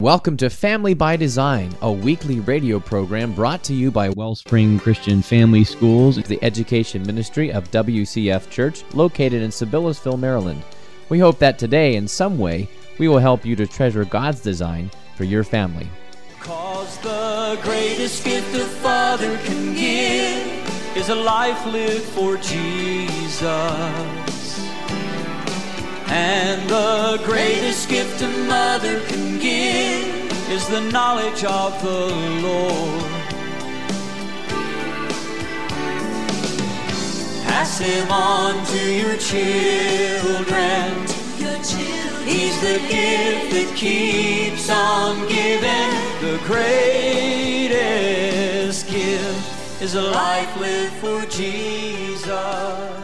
Welcome to Family by Design, a weekly radio program brought to you by Wellspring Christian Family Schools, the education ministry of WCF Church, located in Sibyllesville, Maryland. We hope that today, in some way, we will help you to treasure God's design for your family. 'Cause the greatest gift a father can give is a life lived for Jesus. And the greatest gift a mother can give is the knowledge of the Lord. Pass him on to your children. He's the gift that keeps on giving. The greatest gift is a life lived for Jesus.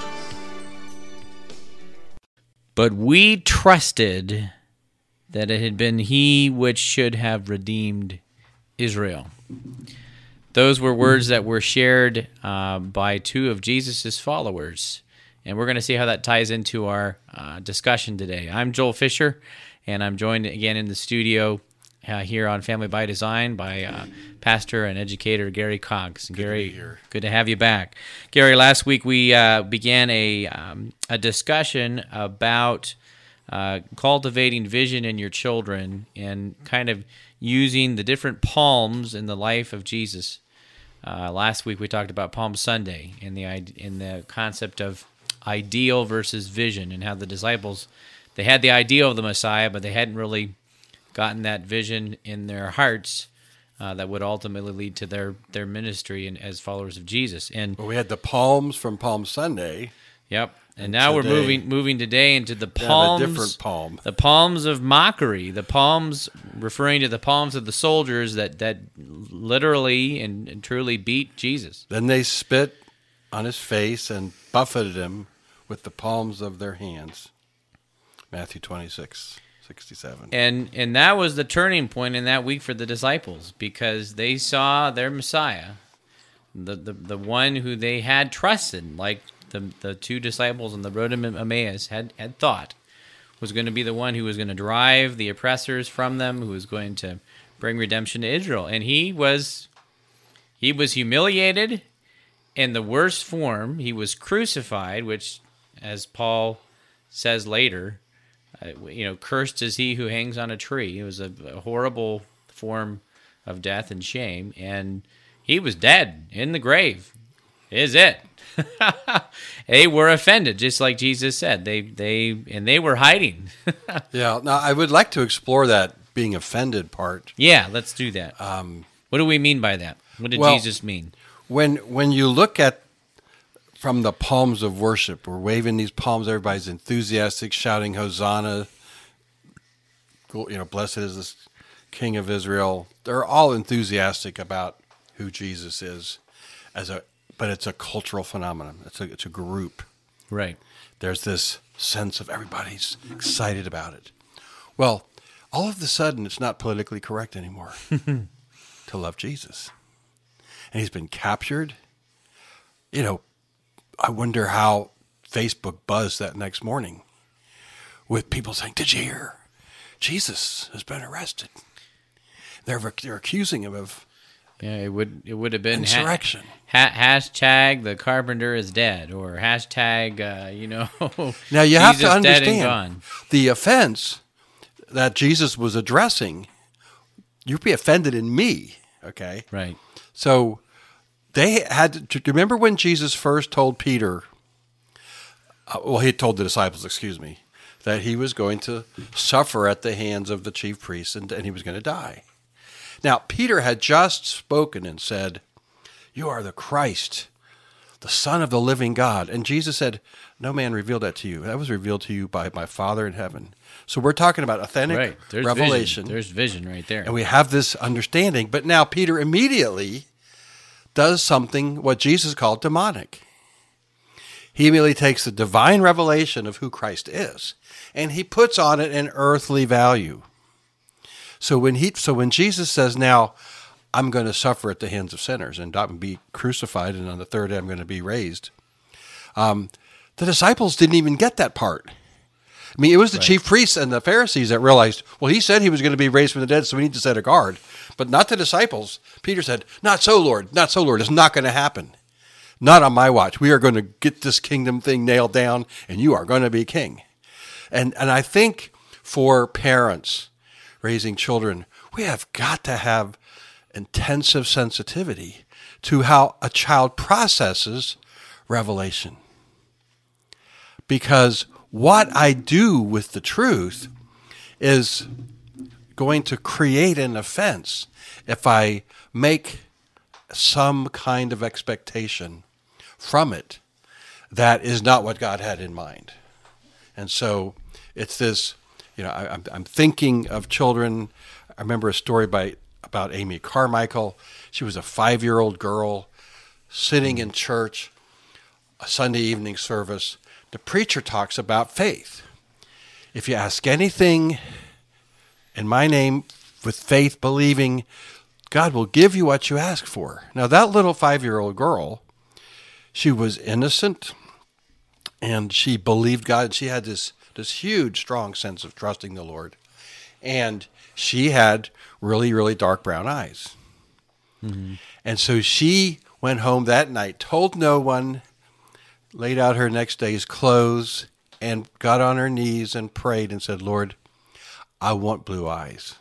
But we trusted that it had been he which should have redeemed Israel. Those were words that were shared by two of Jesus' followers. And we're going to see how that ties into our discussion today. I'm Joel Fisher, and I'm joined again in the studio here on Family by Design by pastor and educator Gary Cox. Gary, good to have you back. Gary, last week we began a discussion about cultivating vision in your children and kind of using the different palms in the life of Jesus. Last week we talked about Palm Sunday and the concept of ideal versus vision, and how the disciples, they had the ideal of the Messiah, but they hadn't really gotten that vision in their hearts that would ultimately lead to their ministry and as followers of Jesus. And well, we had the palms from Palm Sunday. Yep. And now we're moving today into the palms, a different palm. The palms of mockery, the palms referring to the palms of the soldiers that literally and truly beat Jesus. Then they spit on his face and buffeted him with the palms of their hands. Matthew 26:67. And that was the turning point in that week for the disciples, because they saw their Messiah, the one who they had trusted, like the two disciples on the road to Emmaus had thought was going to be the one who was going to drive the oppressors from them, who was going to bring redemption to Israel. And he was humiliated in the worst form. He was crucified, which, as Paul says later, cursed is he who hangs on a tree. It was a horrible form of death and shame, and he was dead in the grave. Is it? They were offended, just like Jesus said. They were hiding. Yeah. Now I would like to explore that being offended part. Yeah, let's do that. What do we mean by that? What did Jesus mean? When you look at from the palms of worship, we're waving these palms. Everybody's enthusiastic, shouting Hosanna. Blessed is the King of Israel. They're all enthusiastic about who Jesus is, but it's a cultural phenomenon. It's a group. Right. There's this sense of everybody's excited about it. Well, all of a sudden, it's not politically correct anymore to love Jesus. And he's been captured. I wonder how Facebook buzzed that next morning with people saying, "Did you hear? Jesus has been arrested." They're accusing him of it would have been insurrection. Hashtag the carpenter is dead, or hashtag Now you have to Jesus dead and understand gone. The offense that Jesus was addressing. You'd be offended in me, okay? Right. So they had to remember when Jesus first told Peter, he told the disciples, that he was going to suffer at the hands of the chief priests and he was going to die. Now, Peter had just spoken and said, "You are the Christ, the Son of the living God." And Jesus said, "No man revealed that to you. That was revealed to you by my Father in heaven." So we're talking about authentic revelation. There's vision right there. And we have this understanding. But now Peter immediately does something what Jesus called demonic. He immediately takes the divine revelation of who Christ is, and he puts on it an earthly value. So when Jesus says, "Now I'm going to suffer at the hands of sinners and be crucified, and on the third day I'm going to be raised," the disciples didn't even get that part. I mean, it was the chief priests and the Pharisees that realized, well, he said he was going to be raised from the dead, so we need to set a guard. But not the disciples. Peter said, not so, Lord. Not so, Lord. It's not going to happen. Not on my watch. We are going to get this kingdom thing nailed down, and you are going to be king. And I think for parents raising children, we have got to have intensive sensitivity to how a child processes revelation. Because what I do with the truth is going to create an offense if I make some kind of expectation from it that is not what God had in mind. And so it's this, I'm thinking of children. I remember a story about Amy Carmichael. She was a 5-year-old girl sitting in church, a Sunday evening service. The preacher talks about faith. If you ask anything in my name with faith, believing, God will give you what you ask for. Now, that little 5-year-old girl, she was innocent, and she believed God. She had this huge, strong sense of trusting the Lord. And she had really, really dark brown eyes. Mm-hmm. And so she went home that night, told no one, laid out her next day's clothes, and got on her knees and prayed and said, Lord, I want blue eyes.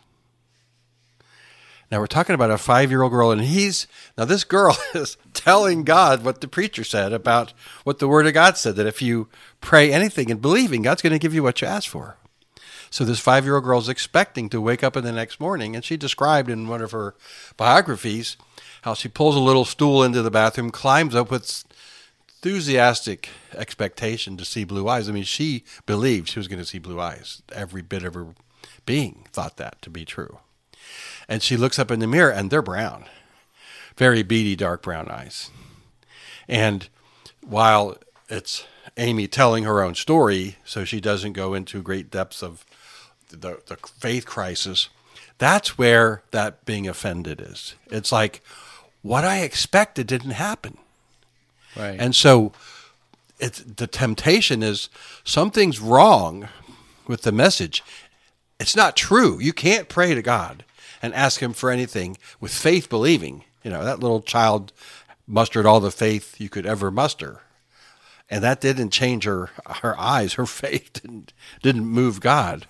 Now we're talking about a 5-year-old girl, and this girl is telling God what the preacher said about what the Word of God said, that if you pray anything and believing, God's going to give you what you ask for. So this 5-year-old girl is expecting to wake up in the next morning, and she described in one of her biographies how she pulls a little stool into the bathroom, climbs up with enthusiastic expectation to see blue eyes. I mean, she believed she was going to see blue eyes. Every bit of her being thought that to be true. And she looks up in the mirror, and they're brown. Very beady, dark brown eyes. And while it's Amy telling her own story, so she doesn't go into great depths of the faith crisis, that's where that being offended is. It's like, what I expected didn't happen. Right. And so the temptation is something's wrong with the message. It's not true. You can't pray to God and ask him for anything with faith believing. That little child mustered all the faith you could ever muster. And that didn't change her eyes. Her faith didn't move God.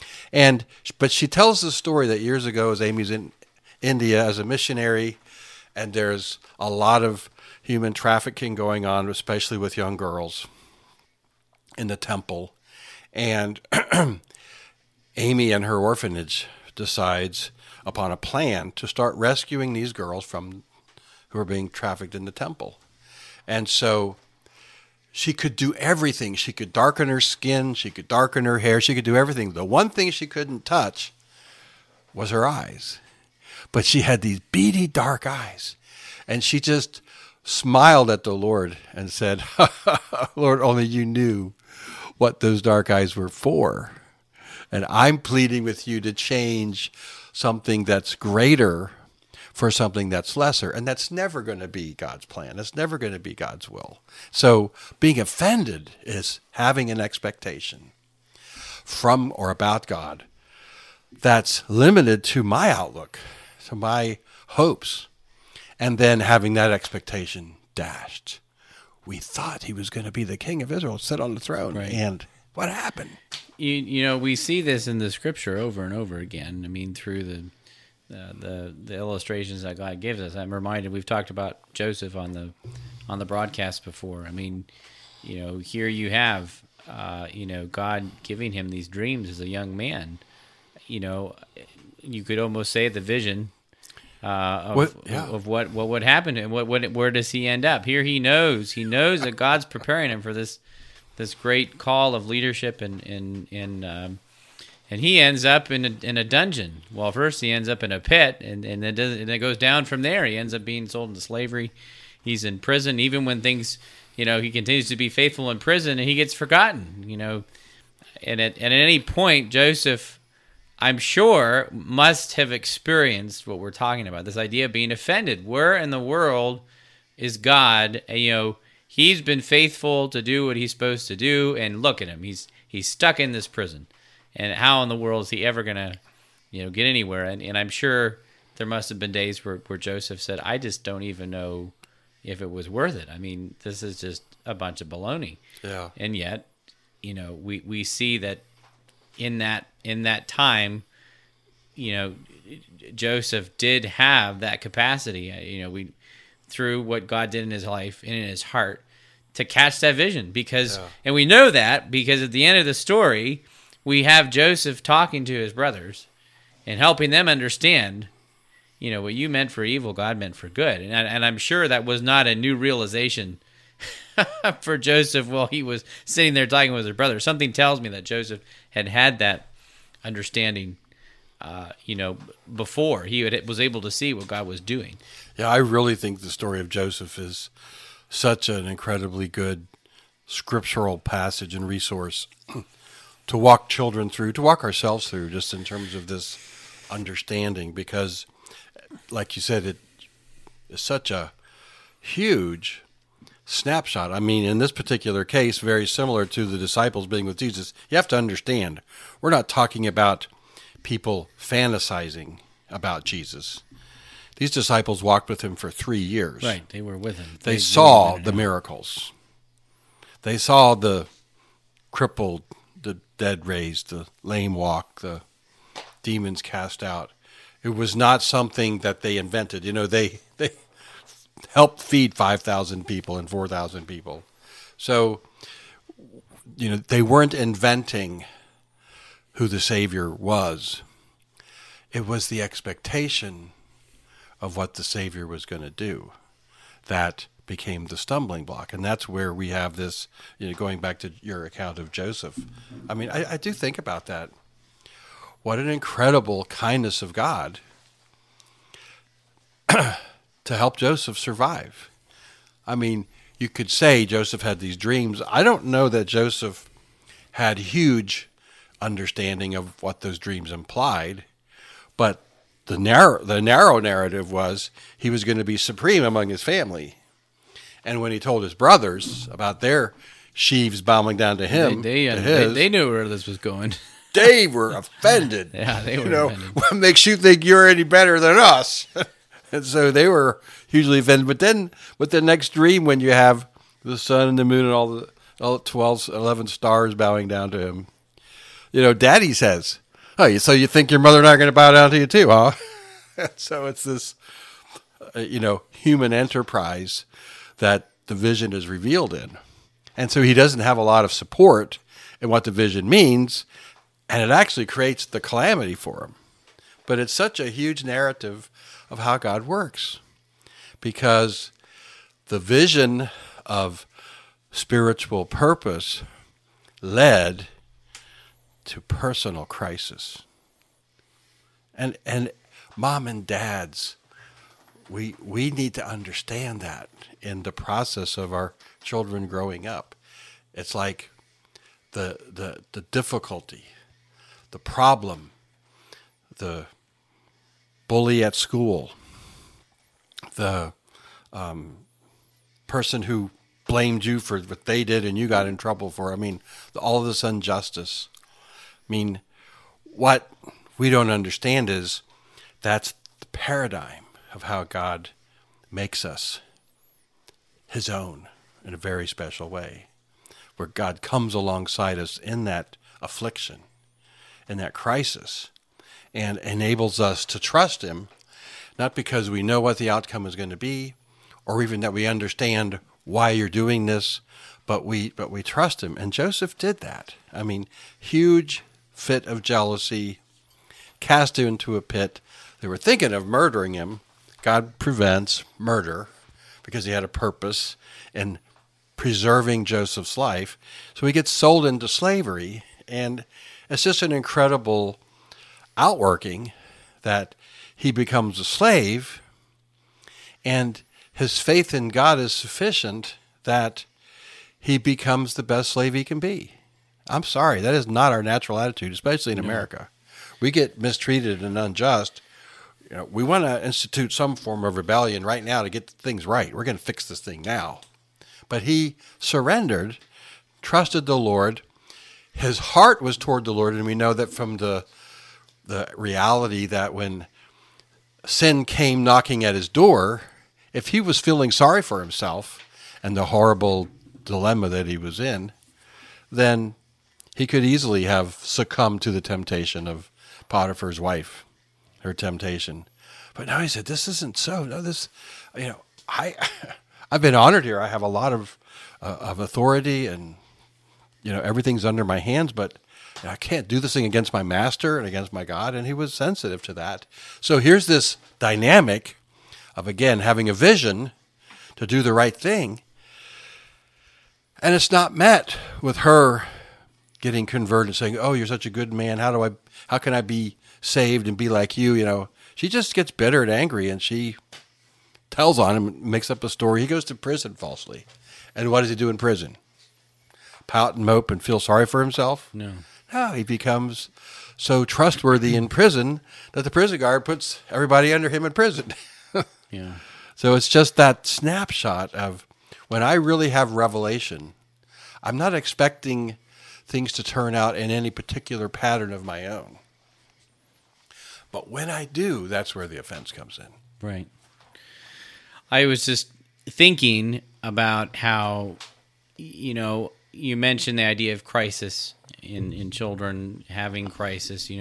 But she tells the story that years ago, as Amy's in India as a missionary, and there's a lot of human trafficking going on, especially with young girls in the temple. And Amy and her orphanage decides upon a plan to start rescuing these girls who are being trafficked in the temple. And so she could do everything. She could darken her skin. She could darken her hair. She could do everything. The one thing she couldn't touch was her eyes. But she had these beady, dark eyes. And she just smiled at the Lord and said, Lord, only you knew what those dark eyes were for. And I'm pleading with you to change something that's greater for something that's lesser. And that's never going to be God's plan. It's never going to be God's will. So being offended is having an expectation from or about God that's limited to my outlook, to my hopes, and then having that expectation dashed. We thought he was going to be the king of Israel, sit on the throne. Right. And what happened? We see this in the scripture over and over again. I mean, through the illustrations that God gives us. I'm reminded, we've talked about Joseph on the broadcast before. I mean, here you have, God giving him these dreams as a young man. You could almost say the vision of what would happen to him. Where does he end up? Here he knows that God's preparing him for this great call of leadership, and he ends up in a dungeon. Well, first he ends up in a pit, and then it goes down from there. He ends up being sold into slavery. He's in prison, even when things, he continues to be faithful in prison, and he gets forgotten. And at any point, Joseph, I'm sure, must have experienced what we're talking about, this idea of being offended. Where in the world is God? He's been faithful to do what he's supposed to do, and look at him. He's stuck in this prison, and how in the world is he ever going to, get anywhere? And I'm sure there must have been days where Joseph said, "I just don't even know if it was worth it. I mean, this is just a bunch of baloney." Yeah. And yet, we see that in that time, Joseph did have that capacity. We through what God did in his life and in his heart to catch that vision, and we know that because at the end of the story, we have Joseph talking to his brothers and helping them understand, what you meant for evil, God meant for good. And I'm sure that was not a new realization for Joseph while he was sitting there talking with his brothers. Something tells me that Joseph had that understanding, before he was able to see what God was doing. Yeah, I really think the story of Joseph is such an incredibly good scriptural passage and resource to walk children through, to walk ourselves through, just in terms of this understanding, because, like you said, it is such a huge snapshot. I mean, in this particular case, very similar to the disciples being with Jesus, you have to understand, we're not talking about people fantasizing about Jesus. These disciples walked with him for 3 years. Right, they were with him. They saw the miracles. They saw the crippled, the dead raised, the lame walk, the demons cast out. It was not something that they invented. They helped feed 5,000 people and 4,000 people. So, they weren't inventing who the Savior was. It was the expectation of what the Savior was going to do that became the stumbling block. And that's where we have this, going back to your account of Joseph. I mean, I do think about that. What an incredible kindness of God to help Joseph survive. I mean, you could say Joseph had these dreams. I don't know that Joseph had huge understanding of what those dreams implied, but the narrow narrative was he was going to be supreme among his family. And when he told his brothers about their sheaves bowing down to him, they knew where this was going. They were offended. Yeah, they were offended. What makes you think you're any better than us? And so they were hugely offended. But then with the next dream, when you have the sun and the moon and all the 12, 11 stars bowing down to him, Daddy says, "Oh, so you think your mother and I are going to bow down to you too, huh?" So it's this, human enterprise that the vision is revealed in. And so he doesn't have a lot of support in what the vision means, and it actually creates the calamity for him. But it's such a huge narrative of how God works, because the vision of spiritual purpose led to personal crisis. And mom and dads, we need to understand that in the process of our children growing up. It's like the difficulty, the problem, the bully at school, the person who blamed you for what they did and you got in trouble for. I mean, all of this injustice. I mean, what we don't understand is that's the paradigm of how God makes us his own in a very special way, where God comes alongside us in that affliction, in that crisis, and enables us to trust him, not because we know what the outcome is going to be, or even that we understand why you're doing this, but we trust him. And Joseph did that. I mean, huge fit of jealousy, cast him into a pit. They were thinking of murdering him. God prevents murder because he had a purpose in preserving Joseph's life. So he gets sold into slavery, and it's just an incredible outworking that he becomes a slave, and his faith in God is sufficient that he becomes the best slave he can be. I'm sorry, that is not our natural attitude, especially in America. We get mistreated and unjust. We want to institute some form of rebellion right now to get things right. We're going to fix this thing now. But he surrendered, trusted the Lord. his heart was toward the Lord, and we know that from the reality that when sin came knocking at his door, if he was feeling sorry for himself and the horrible dilemma that he was in, then he could easily have succumbed to the temptation of Potiphar's wife, her temptation. But now he said, "This isn't so. No, this, I've been honored here. I have a lot of authority, and everything's under my hands. But I can't do this thing against my master and against my God." And he was sensitive to that. So here's this dynamic of, again, having a vision to do the right thing, and it's not met with her getting converted, saying, "Oh, you're such a good man. How can I be saved and be like you?" She just gets bitter and angry, and she tells on him, makes up a story. He goes to prison falsely. And what does he do in prison? Pout and mope and feel sorry for himself? No, he becomes so trustworthy in prison that the prison guard puts everybody under him in prison. Yeah. So it's just that snapshot of when I really have revelation, I'm not expecting things to turn out in any particular pattern of my own. But when I do, that's where the offense comes in. Right. I was just thinking about how, you mentioned the idea of crisis in children having crisis.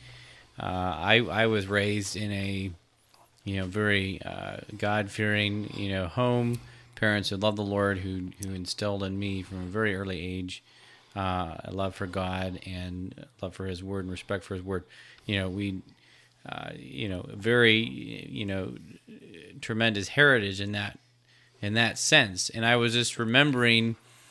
I was raised in a, very God-fearing, home. Parents who loved the Lord, who instilled in me from a very early age a love for God and love for His Word and respect for His Word. Very, tremendous heritage in that sense. And I was just remembering,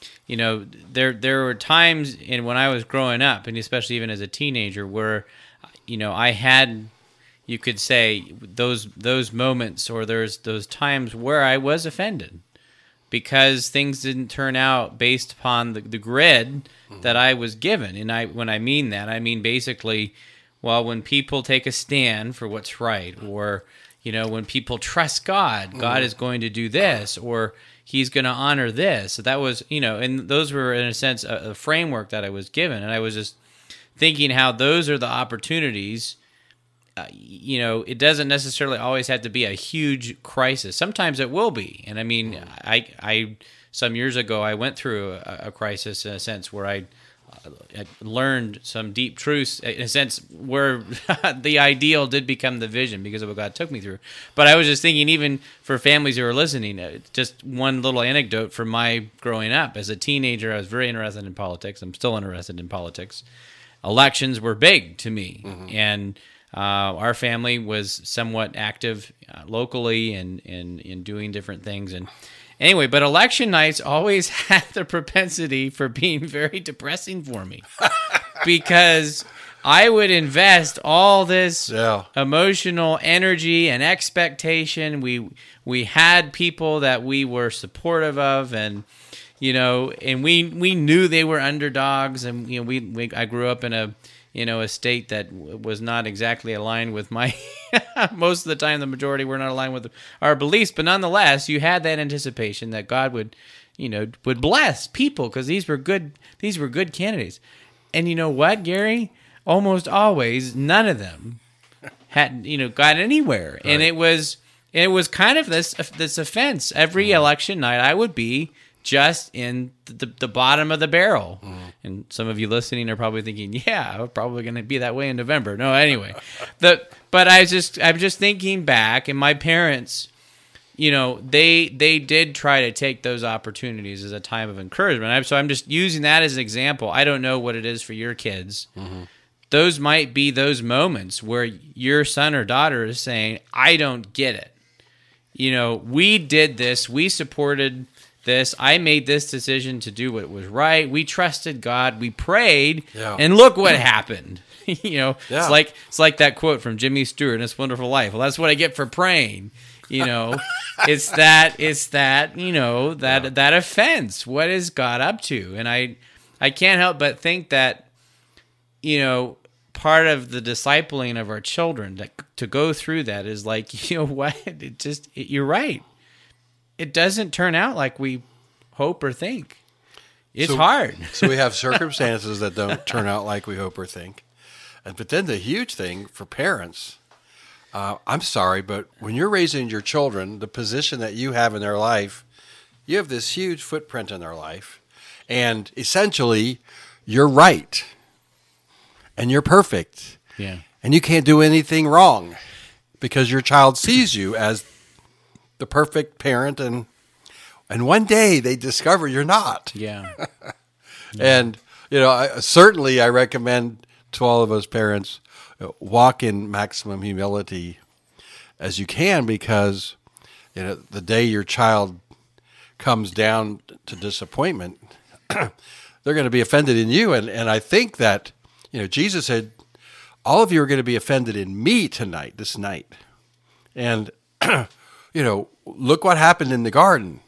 there were times when I was growing up, and especially even as a teenager, where, I had, you could say, those moments, or there's those times where I was offended because things didn't turn out based upon the grid that I was given. And when I mean that, I mean basically, well, when people take a stand for what's right, or, when people trust God, God is going to do this, or He's going to honor this. So that was, and those were, in a sense, a framework that I was given. And I was just thinking how those are the opportunities. It doesn't necessarily always have to be a huge crisis. Sometimes it will be. And I mean, I some years ago, I went through a crisis in a sense where I learned some deep truths, in a sense where the ideal did become the vision because of what God took me through. But I was just thinking, even for families who are listening, just one little anecdote from my growing up. As a teenager, I was very interested in politics. I'm still interested in politics. Elections were big to me. And our family was somewhat active locally and in doing different things. And anyway, but election nights always had the propensity for being very depressing for me because I would invest all this emotional energy and expectation. We had people that we were supportive of, and and we knew they were underdogs, and I grew up in a state that was not exactly aligned with my most of the time. The majority were not aligned with our beliefs, but nonetheless, you had that anticipation that God would bless people because these were good candidates. And you know what, Gary? Almost always, none of them had got anywhere, right. And it was kind of this offense. Every election night, I would be just in the bottom of the barrel. And some of you listening are probably thinking, yeah, I'm probably going to be that way in November. No, anyway. But I'm just thinking back, and my parents, they did try to take those opportunities as a time of encouragement. So I'm just using that as an example. I don't know what it is for your kids. Those might be those moments where your son or daughter is saying, I don't get it. We did this. We supported this. I made this decision to do what was right. We trusted God. We prayed, and look what happened. It's like that quote from Jimmy Stewart in It's Wonderful Life. Well, that's what I get for praying. It's that offense. What is God up to? And I can't help but think that part of the discipling of our children to go through that is like, what? You're right. It doesn't turn out like we hope or think. It's hard. So we have circumstances that don't turn out like we hope or think. But then the huge thing for parents, I'm sorry, but when you're raising your children, the position that you have in their life, you have this huge footprint in their life. And essentially, you're right. And you're perfect. Yeah. And you can't do anything wrong because your child sees you as the perfect parent. And one day they discover you're not. Yeah. And, I recommend to all of us parents, walk in maximum humility as you can, because, the day your child comes down to disappointment, they're going to be offended in you. And I think that, Jesus said, all of you are going to be offended in me this night. And, look what happened in the garden.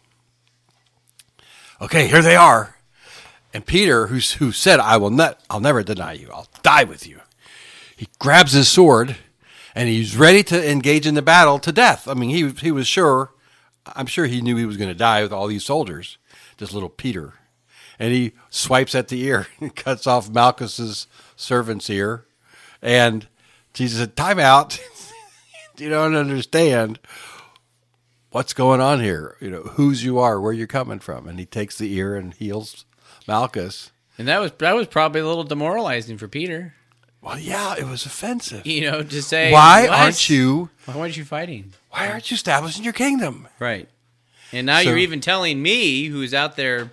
Okay, here they are. And Peter, who said, I'll never deny you. I'll die with you. He grabs his sword and he's ready to engage in the battle to death. I mean, he was sure, I'm sure he knew he was going to die with all these soldiers, this little Peter. And he swipes at the ear and cuts off Malchus's servant's ear. And Jesus said, time out. You don't understand what's going on here. Whose you are, where you're coming from. And he takes the ear and heals Malchus. And that was probably a little demoralizing for Peter. Well, yeah, it was offensive. To say, why aren't you fighting? Why aren't you establishing your kingdom? Right. And now you're even telling me, who's out there,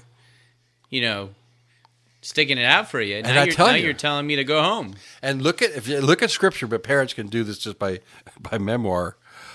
sticking it out for you. Now you're telling me to go home. And if you look at Scripture, but parents can do this just by memoir.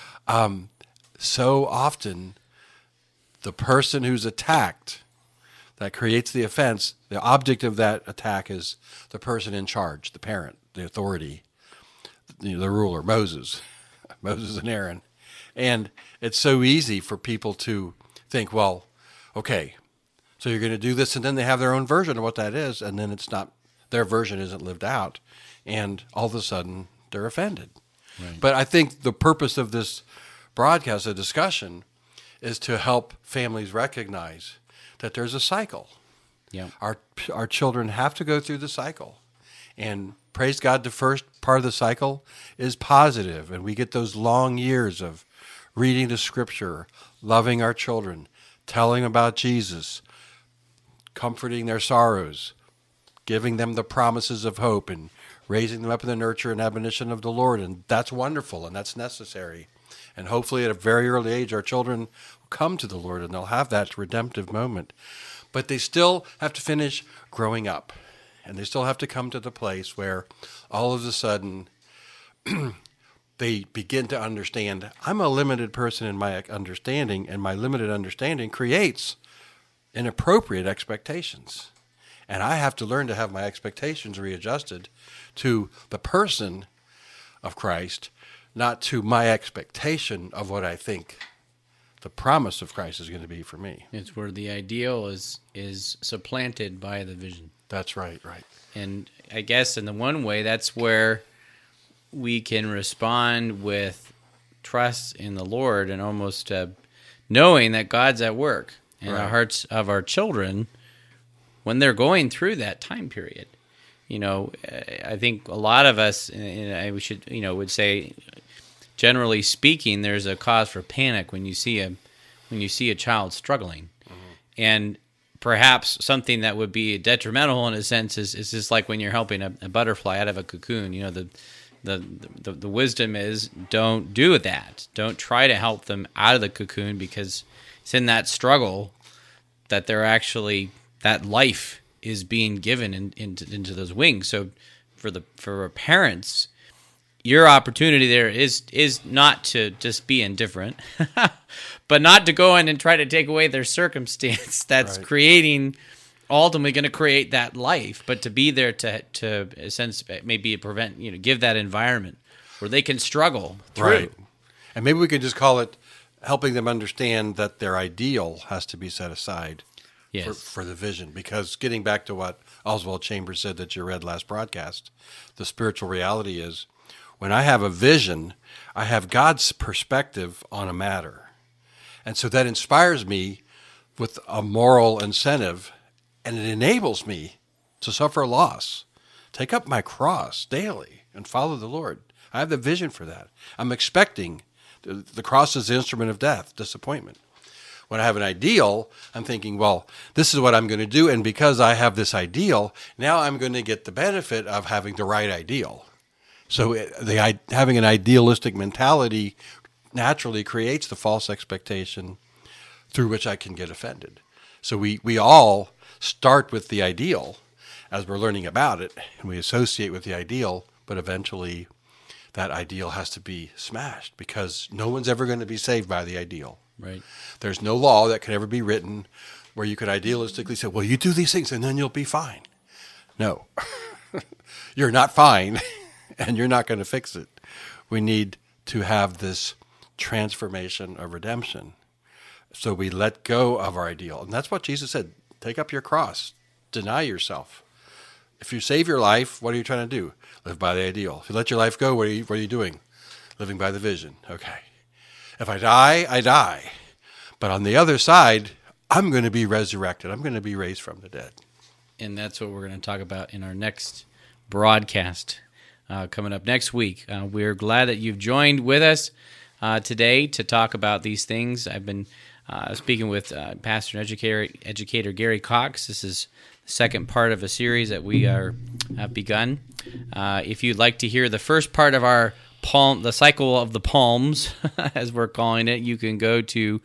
So often, the person who's attacked, that creates the offense, the object of that attack is the person in charge, the parent, the authority, the ruler, Moses and Aaron. And it's so easy for people to think, well, okay, so you're going to do this, and then they have their own version of what that is, and then it's not, their version isn't lived out, and all of a sudden they're offended. Right. But I think the purpose of this broadcast, a discussion, is to help families recognize that there's a cycle. Yeah. Our children have to go through the cycle. And praise God, the first part of the cycle is positive, and we get those long years of reading the Scripture, loving our children, telling about Jesus, comforting their sorrows, giving them the promises of hope, and raising them up in the nurture and admonition of the Lord. And that's wonderful, and that's necessary. And hopefully at a very early age, our children will come to the Lord, and they'll have that redemptive moment. But they still have to finish growing up. And they still have to come to the place where all of a sudden they begin to understand, I'm a limited person in my understanding, and my limited understanding creates inappropriate expectations. And I have to learn to have my expectations readjusted to the person of Christ, not to my expectation of what I think the promise of Christ is going to be for me. It's where the ideal is supplanted by the vision. That's right. And I guess in the one way, that's where we can respond with trust in the Lord and almost knowing that God's at work in the hearts of our children when they're going through that time period. I think a lot of us, would say, generally speaking, there's a cause for panic when you see a child struggling, and perhaps something that would be detrimental in a sense is just like when you're helping a butterfly out of a cocoon. The wisdom is don't do that. Don't try to help them out of the cocoon, because it's in that struggle that they're actually, that life is being given into those wings. So for parents, your opportunity there is not to just be indifferent, but not to go in and try to take away their circumstance that's creating, ultimately going to create that life, but to be there to in a sense, maybe prevent, give that environment where they can struggle through. Right. And maybe we could just call it helping them understand that their ideal has to be set aside for the vision. Because getting back to what Oswald Chambers said that you read last broadcast, the spiritual reality is, when I have a vision, I have God's perspective on a matter. And so that inspires me with a moral incentive and it enables me to suffer loss, take up my cross daily, and follow the Lord. I have the vision for that. I'm expecting the cross is the instrument of death, disappointment. When I have an ideal, I'm thinking, well, this is what I'm going to do, and because I have this ideal, now I'm going to get the benefit of having the right ideal. So having an idealistic mentality naturally creates the false expectation through which I can get offended. So we all start with the ideal as we're learning about it, and we associate with the ideal, but eventually that ideal has to be smashed because no one's ever going to be saved by the ideal. Right. There's no law that could ever be written where you could idealistically say, well, you do these things and then you'll be fine. No, you're not fine and you're not going to fix it. We need to have this transformation of redemption. So we let go of our ideal. And that's what Jesus said. Take up your cross. Deny yourself. If you save your life, what are you trying to do? Live by the ideal. If you let your life go, what are you doing? Living by the vision. Okay. If I die, I die. But on the other side, I'm going to be resurrected. I'm going to be raised from the dead. And that's what we're going to talk about in our next broadcast coming up next week. We're glad that you've joined with us today to talk about these things. I've been speaking with pastor and educator Gary Cox. This is the second part of a series that we have begun. If you'd like to hear the first part of our the cycle of the palms, as we're calling it, you can go to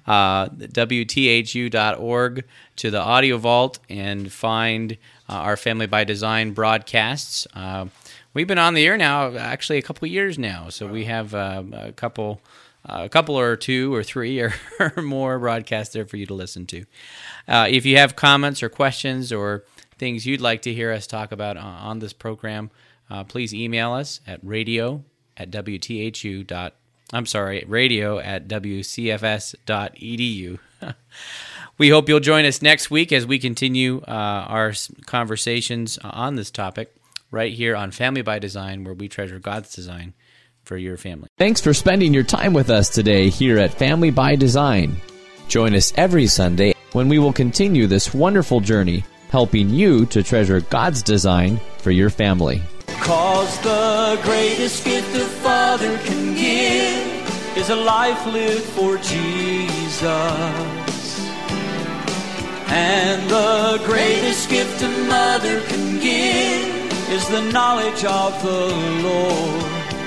WTHU.org to the audio vault and find our Family by Design broadcasts. We've been on the air now, actually, a couple of years now, so we have a couple or two or three or more broadcasts there for you to listen to. If you have comments or questions or things you'd like to hear us talk about on this program, please email us at radio@wcfs.edu. We hope you'll join us next week as we continue our conversations on this topic right here on Family by Design, where we treasure God's design for your family. Thanks for spending your time with us today here at Family by Design. Join us every Sunday when we will continue this wonderful journey, helping you to treasure God's design for your family. 'Cause the greatest gift a father can give is a life lived for Jesus. And the greatest gift a mother can give is the knowledge of the Lord.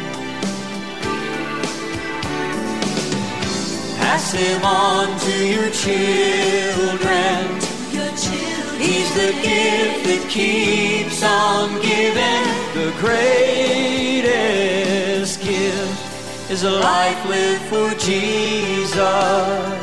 Pass him on to your children. He's the gift that keeps on giving. The greatest gift is a life lived for Jesus.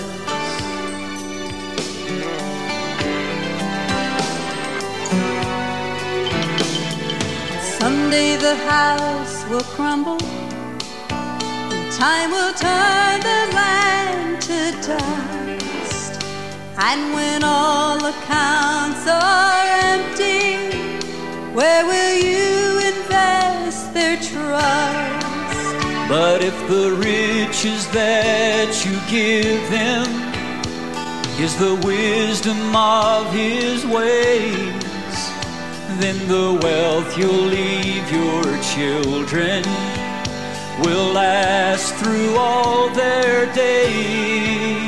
Someday the house will crumble, and time will turn the land to dust. And when all accounts are empty, where will you invest their trust? But if the riches that you give them is the wisdom of his ways, then the wealth you'll leave your children will last through all their days.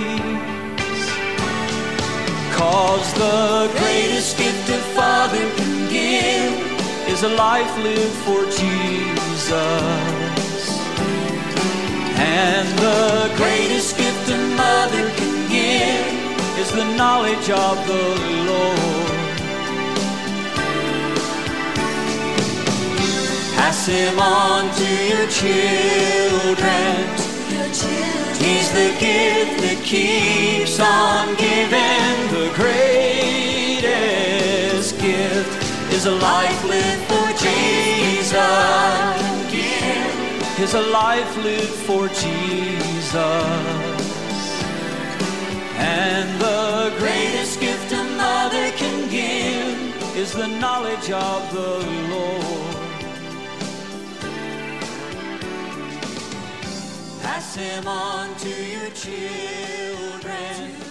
'Cause the greatest gift a father can give is a life lived for Jesus. And the greatest gift a mother can give is the knowledge of the Lord. Pass him on to your children. He's the gift that keeps on giving. The greatest gift is a life lived for Jesus. Is a life lived for Jesus. And the greatest gift a mother can give is the knowledge of the Lord. Pass him on to your children.